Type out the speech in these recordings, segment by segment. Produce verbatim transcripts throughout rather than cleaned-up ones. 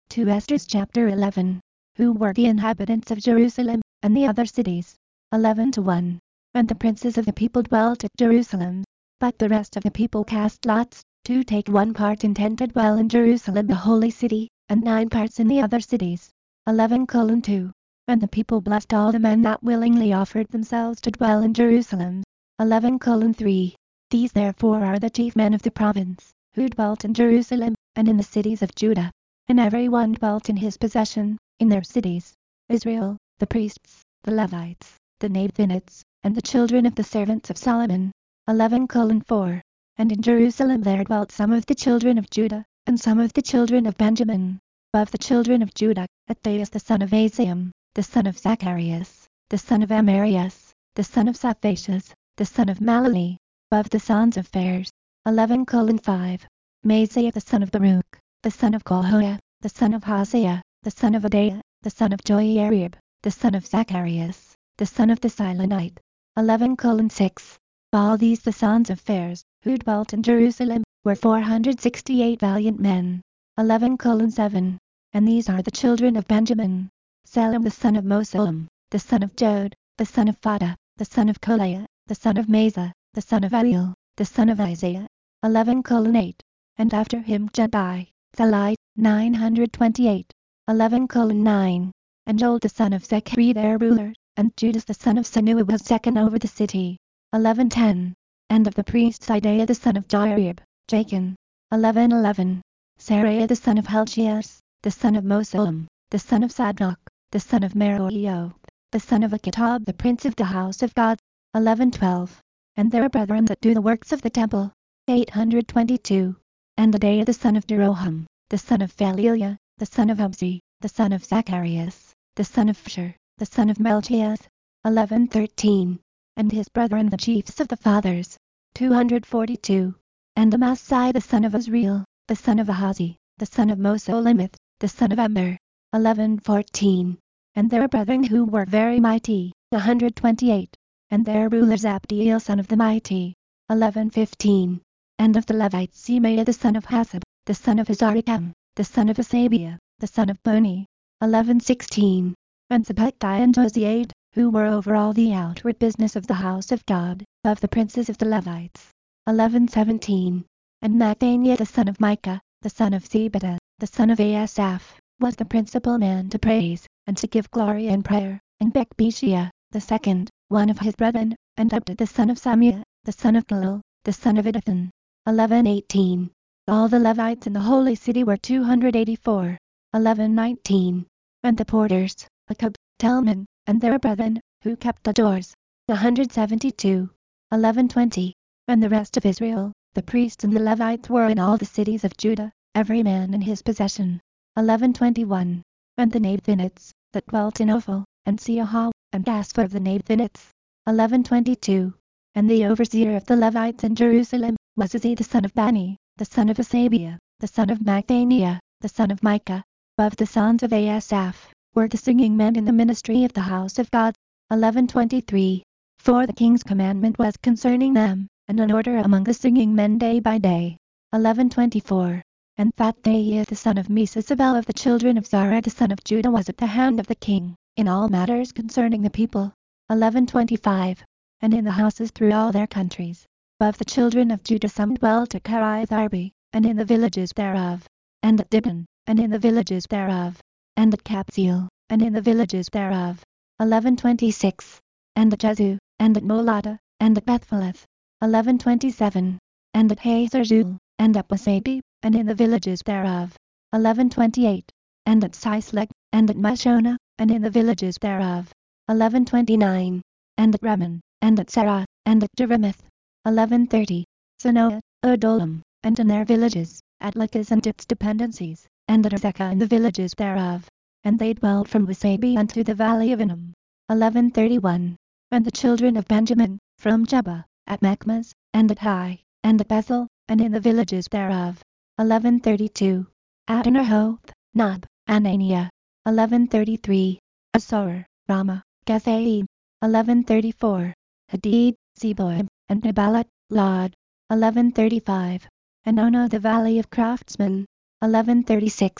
to Esdras chapter eleven. Who were the inhabitants of Jerusalem, and the other cities? eleven to one. And the princes of the people dwelt at Jerusalem. But the rest of the people cast lots, to take one part intent to dwell in Jerusalem the holy city, and nine parts in the other cities. eleven colon two. And the people blessed all the men that willingly offered themselves to dwell in Jerusalem. eleven colon three. These therefore are the chief men of the province, who dwelt in Jerusalem, and in the cities of Judah. And every one dwelt in his possession, in their cities. Israel, the priests, the Levites, the Nathanites, and the children of the servants of Solomon. eleven colon four. And in Jerusalem there dwelt some of the children of Judah, and some of the children of Benjamin. Of the children of Judah, Athaias the son of Aziam, the son of Zacharias, the son of Amarias, the son of Saphatias, the son of Malali. Of the sons of Phares. eleven colon five. Maaseiah the son of Baruch, the son of Kohoah, the son of Hosea, the son of Adaiah, the son of Joiarib, the son of Zacharias, the son of the Silonite. eleven colon six. All these the sons of Phares, who dwelt in Jerusalem, were four hundred sixty-eight valiant men. eleven colon seven. And these are the children of Benjamin. Salem the son of Mosulem, the son of Jod, the son of Fadah, the son of Kolaiah, the son of Mesa, the son of Adiel, the son of Isaiah. eleven colon eight. And after him Jedi, Thalai, nine hundred twenty-eight. eleven colon nine. And Joel the son of Zechari their ruler, and Judas the son of Sanua was second over the city. eleven ten. And of the priests Isaiah the son of Joarib, Jachin. eleven eleven. Seraiah the son of Helchias, the son of Mosulem, the son of Sadok, the son of Meroioth, the son of Akitab the prince of the house of God. eleven twelve. And their brethren that do the works of the temple. eight hundred twenty-two. And Adaiah the son of Jeroham, the son of Phalilia, the son of Abzi, the son of Zacharias, the son of Pashur, the son of Melchias. eleven thirteen. And his brethren the chiefs of the fathers. two hundred forty-two. And Amasai the son of Azriel, the son of Ahazi, the son of Mosolemith, the son of Immer. eleven fourteen. And their brethren who were very mighty, one hundred twenty-eight. And their rulers Abdiel son of the mighty. eleven fifteen. And of the Levites Semaiah the son of Hasab, the son of Azarikam, the son of Asabiah, the son of Boni. eleven sixteen. And Zabbai and Josiad, who were over all the outward business of the house of God, of the princes of the Levites. eleven seventeen. And Mathaniah the son of Micah, the son of Zebadiah, the son of Asaph, was the principal man to praise, and to give glory and prayer. And Bekbishia, the second, one of his brethren, and Abda the son of Samiah, the son of Galil, the son of Iddathan. eleven eighteen. All the Levites in the holy city were two hundred eighty-four. eleven nineteen. And the porters, Akub, Telman, and their brethren, who kept the doors. one hundred seventy-two. eleven twenty. And the rest of Israel, the priests and the Levites were in all the cities of Judah, every man in his possession. eleven twenty-one. And the Nathanites, that dwelt in Ophel, and Seohah, and Gaspha of the Nathanites. eleven twenty-two. And the overseer of the Levites in Jerusalem was Uzzi the son of Bani, the son of Asabiah, the son of Mathaniah, the son of Micah. Of the sons of Asaph, were the singing men in the ministry of the house of God. eleven twenty-three. For the king's commandment was concerning them, and an order among the singing men day by day. eleven twenty-four. And Phathaiah the son of Mesisabel of the children of Zara the son of Judah was at the hand of the king, in all matters concerning the people. eleven twenty-five. And in the houses through all their countries. Of the children of Judah some dwelt at Kiriath Arba, and in the villages thereof. And at Dibon, and in the villages thereof. And at Kabzeel, and in the villages thereof. eleven twenty-six. And at Jezu, and at Molada, and at Bethpheleth. eleven twenty-seven. And at Hazarzul, and at Besabi, and in the villages thereof. eleven twenty-eight. And at Sisleg, and at Mashona, and in the villages thereof. eleven twenty-nine. And at Raman, and at Sarah, and at Jeremoth. eleven thirty. Sanoah, Odolam, and in their villages, at Lachish and its dependencies, and at Azekah and the villages thereof. And they dwelt from Besabi unto the valley of Hinnom. eleven thirty-one. And the children of Benjamin, from Jebah, at Machmas, and at Hai, and at Bethel, and in the villages thereof. eleven thirty-two. Adonirhoth, Nob, Ananiah. eleven thirty-three. Asor, Ramah, Gethaim. eleven thirty-four. Hadid, Zeboim, and Nebalat, Lod. eleven thirty-five. And Ono the valley of craftsmen. eleven thirty-six.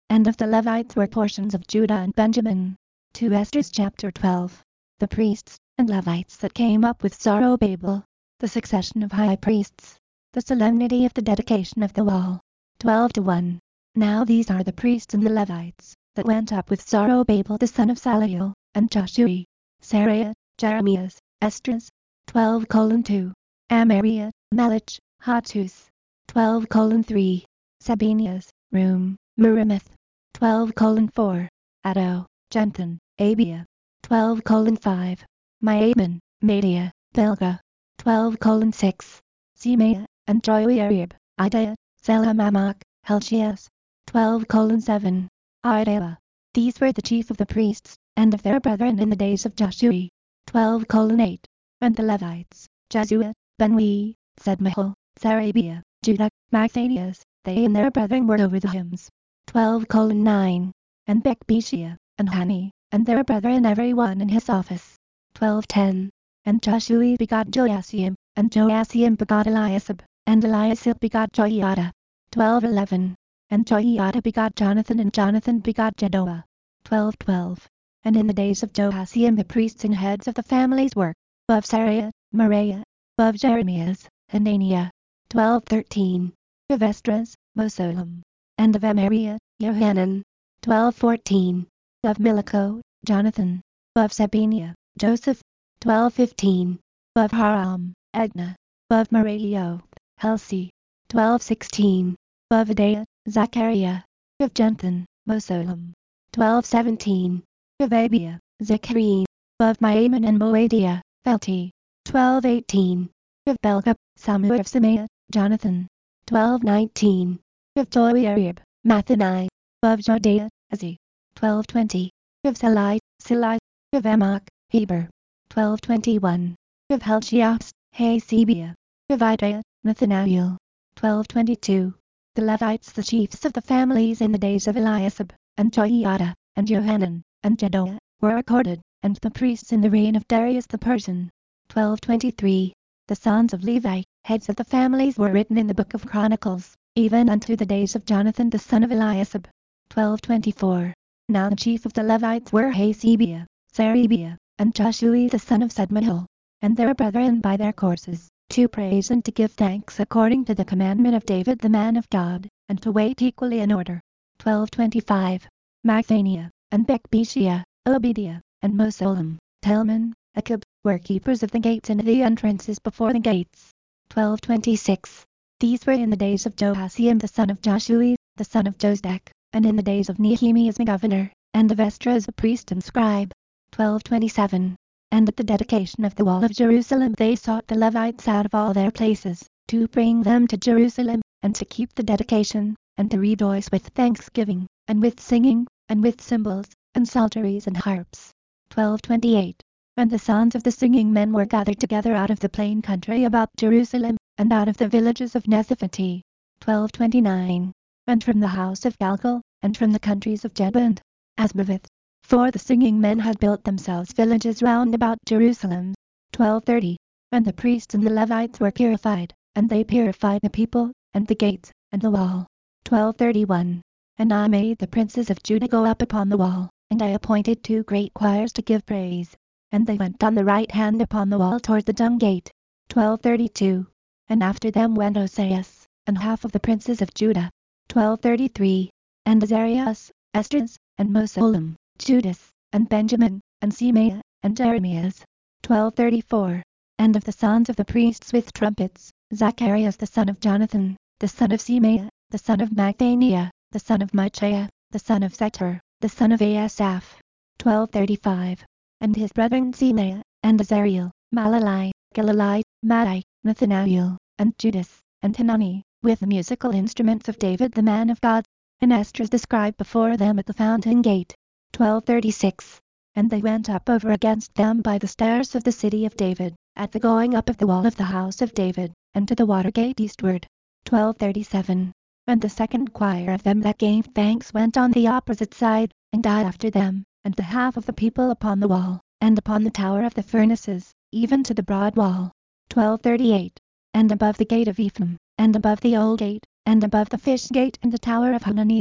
and of the Levites were portions of Judah and Benjamin. two Esther chapter twelve. The priests and Levites that came up with Zorobabel. The succession of high priests. The solemnity of the dedication of the wall. twelve to one. Now these are the priests and the Levites that went up with Zorobabel the son of Salatiel, and Joshua, Seraiah, Jeremias, Esdras. twelve colon two. Amariah, Melech, Hattus. twelve colon three. Sabinias, Rum, Merimeth. twelve colon four. Addo, Jenton, Abia. twelve colon five. Maaman, Media, Belga. twelve colon six. Semaiah, and Joiarib, Idaiah, Selamamak, Helshias. twelve colon seven. Idaiah. These were the chief of the priests, and of their brethren in the days of Joshua. twelve colon eight. And the Levites, Jesua, Benui, Sedmahel, Sarabia, Judah, Mathanias, they and their brethren were over the hymns. twelve colon nine. And Bekbishia, and Hani, and their brethren every one in his office. twelve ten. And Joshua begot Joasiam, and Joasiam begot Eliasib, and Eliasib begot Joiada. twelve eleven. And Joiada begot Jonathan, and Jonathan begot Jedoah. twelve twelve. And in the days of Joasiam the priests and heads of the families were, of Seraiah, Moriah, of Jeremias, Hananiah. twelve thirteen. Of Esdras, Mosolam, and of Amariah, Johanan. twelve fourteen. Of Milico, Jonathan. Of Sabiniah, Joseph. twelve fifteen. Of Haram, Edna. Of Meraioth, Helsi. twelve sixteen. Of Adaiah, Zachariah. Of Jenton, Mosolam. twelve seventeen. Of Abia, Zechariah. Of Maaman and Moadiah, Felti. twelve eighteen. Of Belga, Samuel of Semaiah, Jonathan. twelve nineteen. Of Joiarib, Mathani. Of Judea, Azi. twelve twenty. Of Salai, Silai. Of Amok, Heber. twelve twenty-one. Of Helshias, Hasebia. Of Idaiah, Nathanael. twelve twenty-two. The Levites, the chiefs of the families in the days of Eliasib, and Joiada, and Johanan, and Jedoah, were recorded, and the priests in the reign of Darius the Persian. twelve twenty-three. The sons of Levi, heads of the families, were written in the book of Chronicles, even unto the days of Jonathan the son of Eliasib. twelve twenty-four. Now the chief of the Levites were Hasebia, Sarabia, and Joshua the son of Sedmahel, and their brethren by their courses, to praise and to give thanks according to the commandment of David the man of God, and to wait equally in order. twelve twenty-five. Mathaniah, and Bekbishia, Obediah, and Mosolam, Telman, Akab, were keepers of the gates and the entrances before the gates. twelve twenty-six. These were in the days of Joasiam the son of Joshua, the son of Josedek, and in the days of Nehemias the governor, and of Esdras the priest and scribe. twelve twenty-seven. And at the dedication of the wall of Jerusalem they sought the Levites out of all their places, to bring them to Jerusalem, and to keep the dedication, and to rejoice with thanksgiving, and with singing, and with cymbals, and psalteries and harps. twelve twenty-eight. And the sons of the singing men were gathered together out of the plain country about Jerusalem, and out of the villages of Nezaphati. twelve twenty-nine. And from the house of Galgal, and from the countries of Jeba and Asmaveth. For the singing men had built themselves villages round about Jerusalem. twelve thirty. And the priests and the Levites were purified, and they purified the people, and the gates, and the wall. twelve thirty-one. And I made the princes of Judah go up upon the wall, and I appointed two great choirs to give praise. And they went on the right hand upon the wall toward the dung gate. twelve thirty-two. And after them went Oseas, and half of the princes of Judah. twelve thirty-three. And Azarias, Esdras, and Mosolam, Judas, and Benjamin, and Semaiah, and Jeremias. twelve thirty-four. And of the sons of the priests with trumpets, Zacharias the son of Jonathan, the son of Semaiah, the son of Mathaniah, the son of Micaiah, the son of Zetur, the son of Asaph. twelve thirty-five. And his brethren Semaiah, and Azariel, Malalai, Gilalai, Maddai, Nathanael, and Judas, and Hanani, with the musical instruments of David the man of God, and Esdras the scribe before them at the fountain gate. twelve thirty-six. And they went up over against them by the stairs of the city of David, at the going up of the wall of the house of David, and to the water gate eastward. twelve thirty-seven. And the second choir of them that gave thanks went on the opposite side, and died after them, and the half of the people upon the wall, and upon the tower of the furnaces, even to the broad wall. twelve thirty-eight. And above the gate of Ephraim, and above the old gate, and above the fish gate and the tower of Hananeel,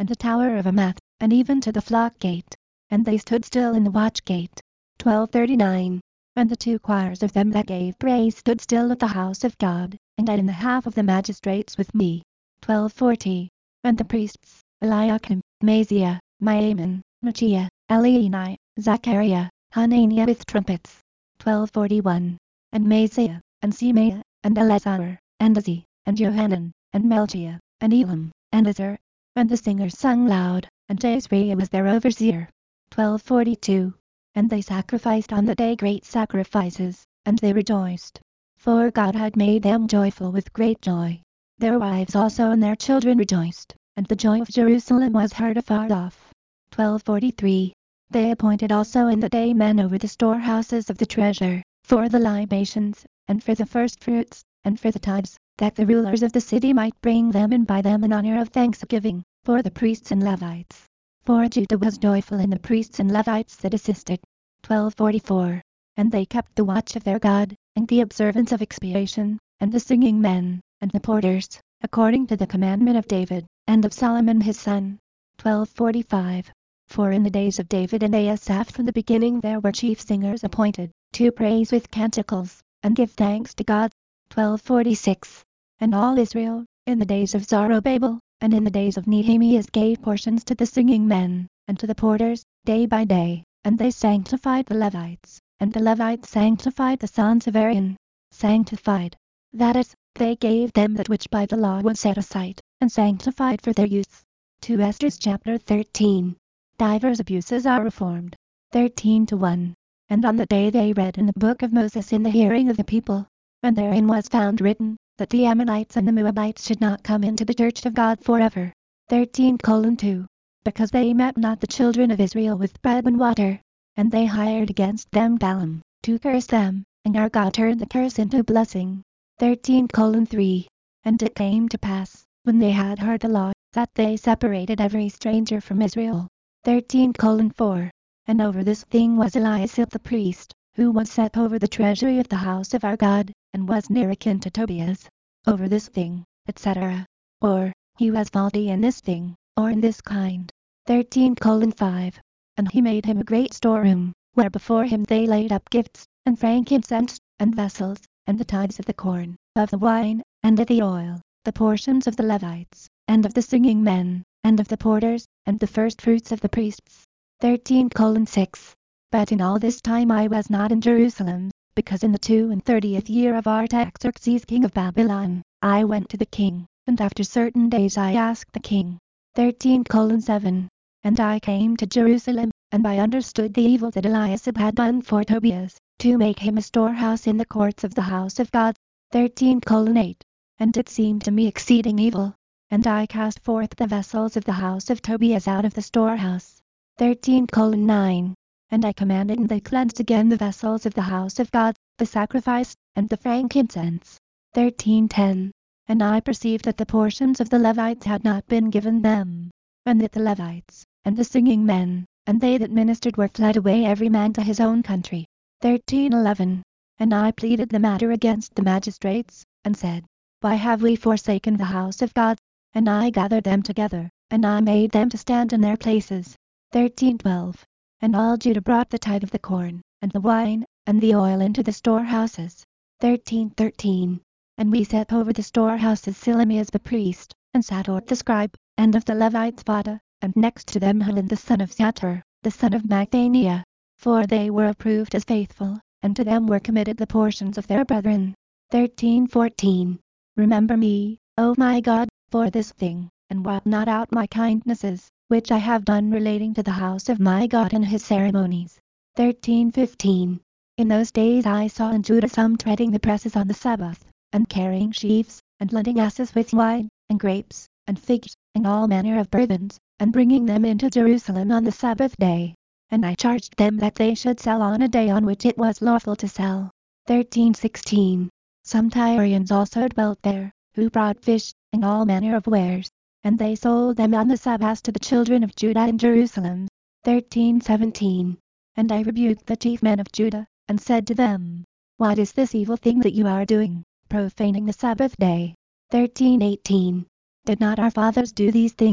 and the tower of Amath, and even to the flock gate. And they stood still in the watch gate. twelve thirty-nine. And the two choirs of them that gave praise stood still at the house of God, and I in the half of the magistrates with me. twelve forty. And the priests, Eliakim, Maziah, Miamin, Machiah, Elienai, Zachariah, Hananiah with trumpets. twelve forty-one. And Maziah, and Semaiah, and Eleazar, and Azzi, and Johanan, and Melchiah, and Elam, and Azar. And the singers sung loud, and Jezreiah was their overseer. twelve forty-two. And they sacrificed on the day great sacrifices, and they rejoiced. For God had made them joyful with great joy. Their wives also and their children rejoiced, and the joy of Jerusalem was heard afar off. twelve forty-three. They appointed also in the day men over the storehouses of the treasure, for the libations, and for the firstfruits, and for the tithes, that the rulers of the city might bring them and buy them in honor of thanksgiving, for the priests and Levites. For Judah was joyful in the priests and Levites that assisted. twelve forty-four. And they kept the watch of their God, and the observance of expiation, and the singing men, and the porters, according to the commandment of David, and of Solomon his son. twelve forty-five. For in the days of David and Asaph from the beginning there were chief singers appointed, to praise with canticles, and give thanks to God. twelve forty-six. And all Israel, in the days of Zorobabel, and in the days of Nehemiah gave portions to the singing men, and to the porters, day by day, and they sanctified the Levites, and the Levites sanctified the sons of Aaron. Sanctified. That is, they gave them that which by the law was set aside, and sanctified for their use. two Esther chapter thirteen. Divers abuses are reformed. thirteen to one. And on the day they read in the book of Moses in the hearing of the people, and therein was found written, that the Ammonites and the Moabites should not come into the church of God forever. thirteen colon two. Because they met not the children of Israel with bread and water, and they hired against them Balaam, to curse them, and our God turned the curse into blessing. thirteen colon three. And it came to pass, when they had heard the law, that they separated every stranger from Israel. thirteen colon four. And over this thing was Eliasib the priest, who was set over the treasury of the house of our God, and was near akin to Tobias. Over this thing, et cetera. Or, he was faulty in this thing, or in this kind. thirteen colon five. And he made him a great storeroom, where before him they laid up gifts, and frankincense, and vessels, and the tithes of the corn, of the wine, and of the oil, the portions of the Levites, and of the singing men, and of the porters, and the firstfruits of the priests. thirteen colon six. But in all this time I was not in Jerusalem, because in the two and thirtieth year of Artaxerxes king of Babylon, I went to the king, and after certain days I asked the king. thirteen colon seven. And I came to Jerusalem, and I understood the evil that Eliasib had done for Tobias, to make him a storehouse in the courts of the house of God. thirteen colon eight. And it seemed to me exceeding evil, and I cast forth the vessels of the house of Tobias out of the storehouse. thirteen colon nine. And I commanded and they cleansed again the vessels of the house of God, the sacrifice, and the frankincense. thirteen ten. And I perceived that the portions of the Levites had not been given them, and that the Levites, and the singing men, and they that ministered were fled away every man to his own country. thirteen eleven. And I pleaded the matter against the magistrates, and said, Why have we forsaken the house of God? And I gathered them together, and I made them to stand in their places. thirteen twelve. And all Judah brought the tithe of the corn, and the wine, and the oil into the storehouses. thirteen thirteen. And we set over the storehouses Selemias the priest, and Sator the scribe, and of the Levites Vada, and next to them Hanan the son of Sator, the son of Macthaniah. For they were approved as faithful, and to them were committed the portions of their brethren. thirteen fourteen. Remember me, O my God, for this thing, and blot not out my kindnesses, which I have done relating to the house of my God and his ceremonies. thirteen fifteen. In those days I saw in Judah some treading the presses on the Sabbath, and carrying sheaves, and loading asses with wine, and grapes, and figs, and all manner of burdens, and bringing them into Jerusalem on the Sabbath day. And I charged them that they should sell on a day on which it was lawful to sell. thirteen sixteen. Some Tyrians also dwelt there, who brought fish, and all manner of wares, and they sold them on the Sabbath to the children of Judah in Jerusalem. thirteen seventeen. And I rebuked the chief men of Judah, and said to them, What is this evil thing that you are doing, profaning the Sabbath day? thirteen eighteen. Did not our fathers do these things,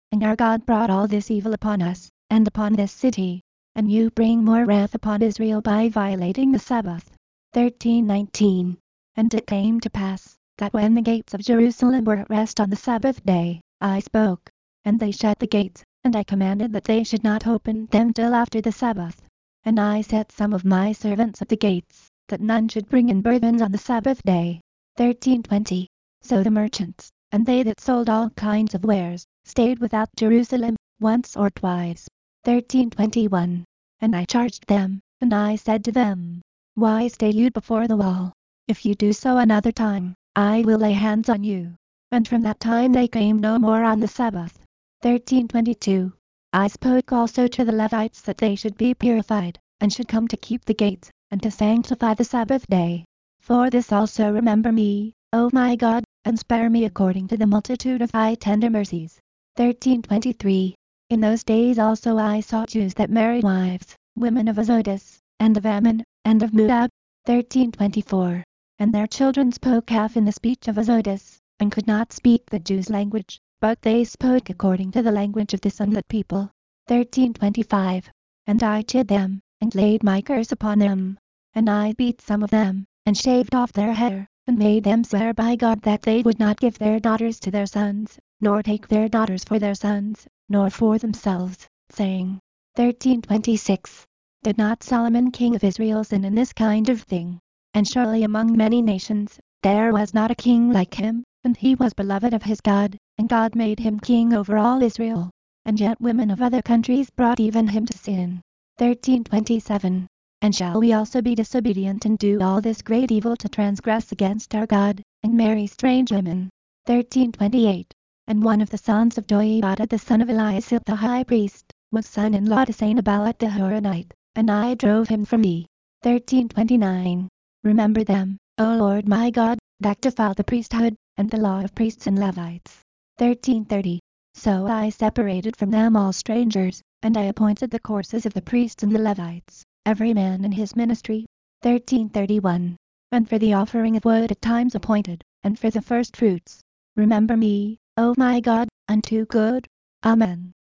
and our God brought all this evil upon us, and upon this city. And you bring more wrath upon Israel by violating the Sabbath. thirteen nineteen. And it came to pass, that when the gates of Jerusalem were at rest on the Sabbath day, I spoke, and they shut the gates, and I commanded that they should not open them till after the Sabbath. And I set some of my servants at the gates, that none should bring in burthens on the Sabbath day. thirteen twenty. So the merchants, and they that sold all kinds of wares, stayed without Jerusalem, once or twice. thirteen twenty-one. And I charged them, and I said to them, Why stay you before the wall? If you do so another time, I will lay hands on you. And from that time they came no more on the Sabbath. thirteen twenty-two. I spoke also to the Levites that they should be purified, and should come to keep the gates, and to sanctify the Sabbath day. For this also remember me, O my God, and spare me according to the multitude of thy tender mercies. thirteen twenty-three. In those days also I saw Jews that married wives, women of Azotus, and of Ammon, and of Moab. thirteen twenty-four. And their children spoke half in the speech of Azotus, and could not speak the Jews' language, but they spoke according to the language of this unlet people. thirteen twenty-five. And I chid them, and laid my curse upon them. And I beat some of them, and shaved off their hair, and made them swear by God that they would not give their daughters to their sons, nor take their daughters for their sons, nor for themselves, saying. thirteen twenty-six. Did not Solomon king of Israel sin in this kind of thing? And surely among many nations, there was not a king like him, and he was beloved of his God, and God made him king over all Israel. And yet women of other countries brought even him to sin. thirteen twenty-seven. And shall we also be disobedient and do all this great evil to transgress against our God, and marry strange women? thirteen twenty-eight. And one of the sons of Joiada the son of Eliasib the high priest, was son-in-law to Sanballat the Horonite, and I drove him from me. thirteen twenty-nine. Remember them, O Lord my God, that defile the priesthood, and the law of priests and Levites. thirteen thirty. So I separated from them all strangers, and I appointed the courses of the priests and the Levites, every man in his ministry. thirteen thirty-one. And for the offering of wood at times appointed, and for the first fruits. Remember me, O my God, unto good. Amen.